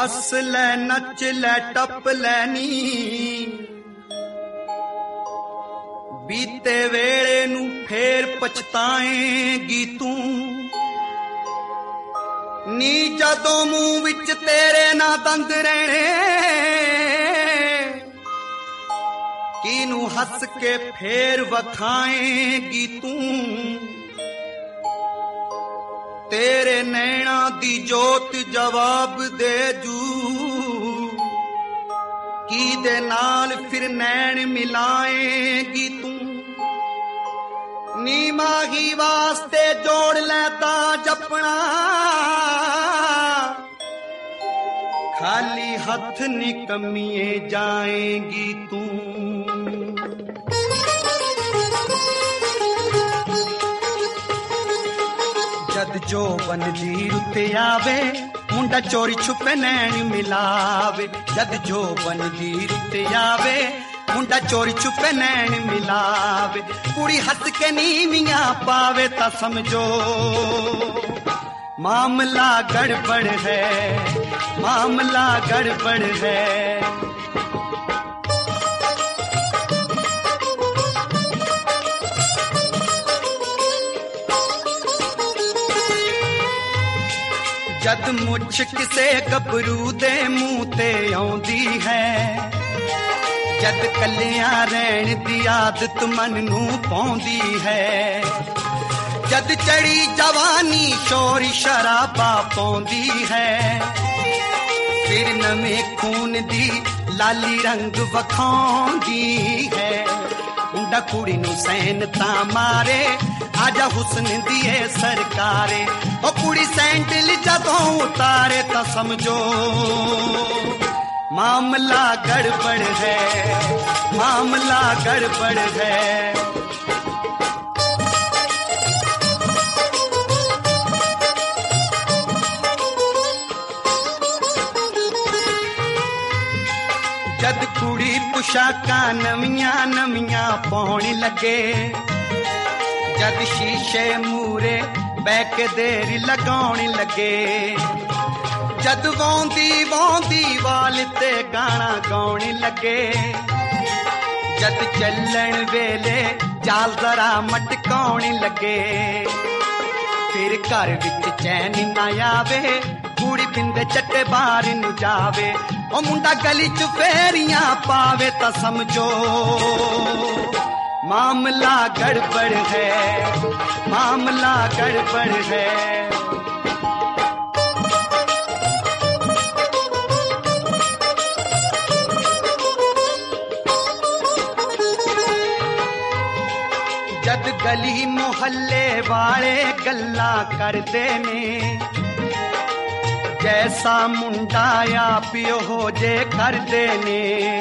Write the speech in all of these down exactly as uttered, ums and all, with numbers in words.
हस ले नच ले टप लैनी बीते वेले नू फेर पछताएगी तू नी जदों मुंह विच तेरे ना दंद रहने किनू हस के फेर वखाएगी तू तेरे नैना दी जोत जवाब दे जू की दे नाल फिर नैन मिलाएगी तू नी माही वास्ते जोड़ लेता जपना खाली हथ निकमिए जाएगी तू जद जो बन दी रुत आवे मुंडा चोरी छुपे नैन मिलावे जद जो बन दी रुत आवे मुंडा चोरी छुपे नैन मिलावे कुड़ी हंस के नीमियां पावे ता समझो मामला गड़बड़ है मामला गड़बड़ है जद मुछ किसे गबरू दे मुंह ते आउंदी है जद कलियां रहन दी आदत मन नू पौंदी है जद चढ़ी जवानी शोर शराबा पौंदी है फिर नवे खून दी लाली रंग वखाउंदी है मुंडा कुड़ी नू सैन ता मारे आजा हुस्न दिए सरकारे ओ कुड़ी सैंडल जदों उतारे ता समझो मामला गड़बड़ है मामला गड़बड़ है जद कुड़ी पुशाकां नवियां नवियां पाउण लगे जद शीशे मूरे बैके देरी लगाउण लगे जद वोंदी वोंदी वाल ते गाना गाउण लगे जद चलण वेले जाल जरा मटकाउण लगे फिर घर विच चैन ना आवे कुड़ी पिंदे चट्टे बाहर नु जावे ओ मुंडा गली च फेरियां पावे ता समझो मामला गड़बड़ है मामला गड़बड़ है जद गली मोहल्ले वाले गल्ला करदे ने जैसा मुंडा या पियो हो जे करदे ने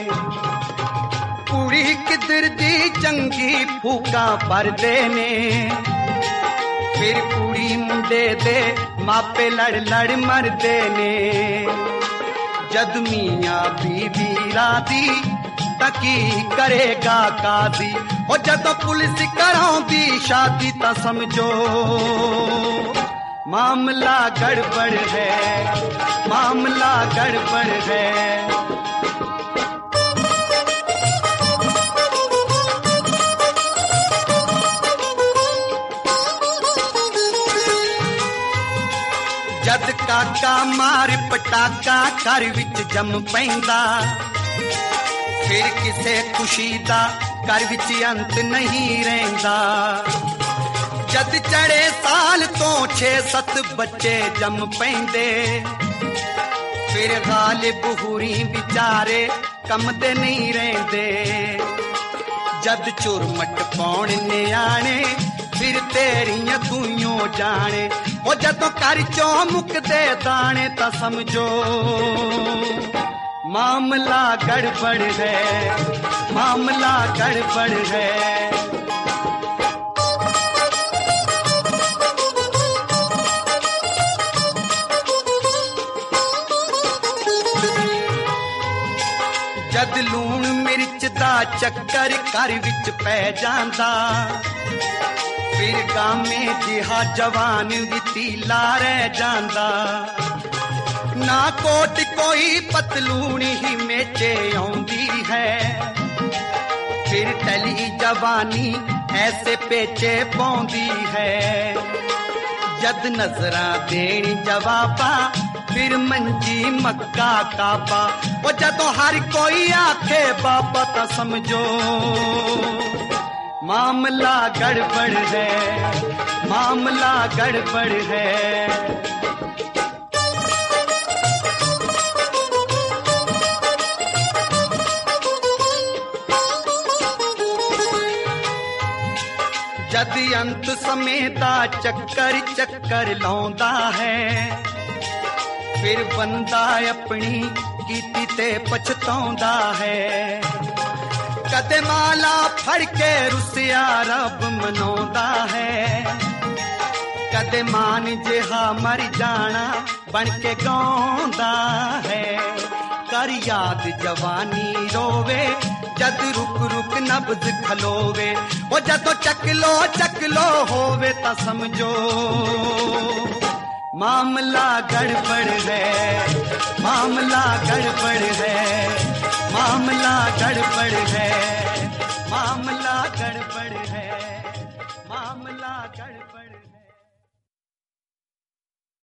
कुड़ी किधर दी चंगी फूका परदे ने फिर कुड़ी मुंडे दे मापे लड़ लड़ मरदे ने जद मियां बीवी रादी तकी करेगा कादी ओ जदों पुलिस कराउंदी शादी ता समझो मामला गड़बड़ है मामला गड़बड़ है जद काका मार पटाका घर विच जम पैंदा फिर किसे खुशी दा घर विच अंत नहीं रहिंदा जद चढ़े साल तो छे सत बच्चे जम पैंदे फिर गालिब हुरी बिचारे कम दे नहीं रहिंदे जद चुरमट पौण नियाणे फिर तेरियां तूइयों जाने ओ जदों कर चो मुकदे दाने ता समझो मामला गड़बड़ है मामला गड़बड़ है जद लूण मिर्च दा चक्कर घर विच पै जांदा फिर गामे जिहा जवान भी तीला रह जांदा ना कोट कोई पतलून ही मेचे आउंदी है, फिर टली जवानी ऐसे पेचे पौंदी है। जद नजरा देनी जवाबा फिर मंजी मक्का काबा, वो जदों हर कोई आखे बाबा ता समझो मामला गड़बड़ है, मामला गड़बड़ है। जद अंत समेता चक्कर चक्कर लौंदा है, फिर बंदा अपनी कीती ते पछताउंदा है। कदे माला फड़ के रुसिया रब मनौंदा है, कदे मान जिहा मर जाना बन के गाउंदा है। कर याद जवानी रोवे जद रुक रुक नब्ज खलोवे, वो जदों चकलो चकलो होवे ता समझो मामला गड़बड़ है, मामला गड़बड़ है, मामला गड़बड़ है, मामला गड़बड़ है, मामला गड़बड़।